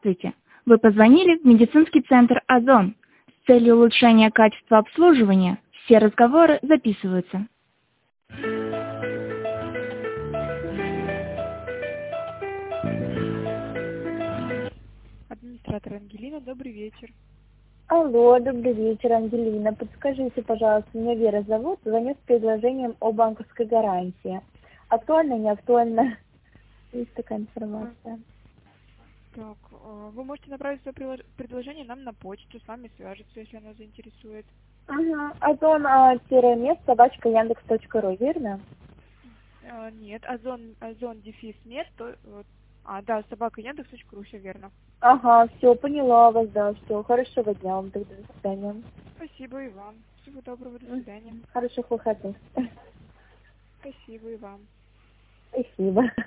Здравствуйте! Вы позвонили в медицинский центр «Озон». С целью улучшения качества обслуживания все разговоры записываются. Администратор Ангелина, добрый вечер. Алло, добрый вечер, Ангелина. Подскажите, пожалуйста, меня Вера зовут, звоню с предложением о банковской гарантии. Актуально, не актуально? Есть такая информация. Так, вы можете направить свое предложение нам на почту, с вами свяжутся, если оно заинтересует. Ага, озон-мед@яндекс.ру, верно? Нет, озон дефис нет, да, собака Яндекс.ру, все верно. Ага, все, поняла вас, да, все. Хорошего дня вам тогда, до свидания. Спасибо и вам. Всего доброго, до свидания. Хороших выходных. Спасибо и вам. Спасибо.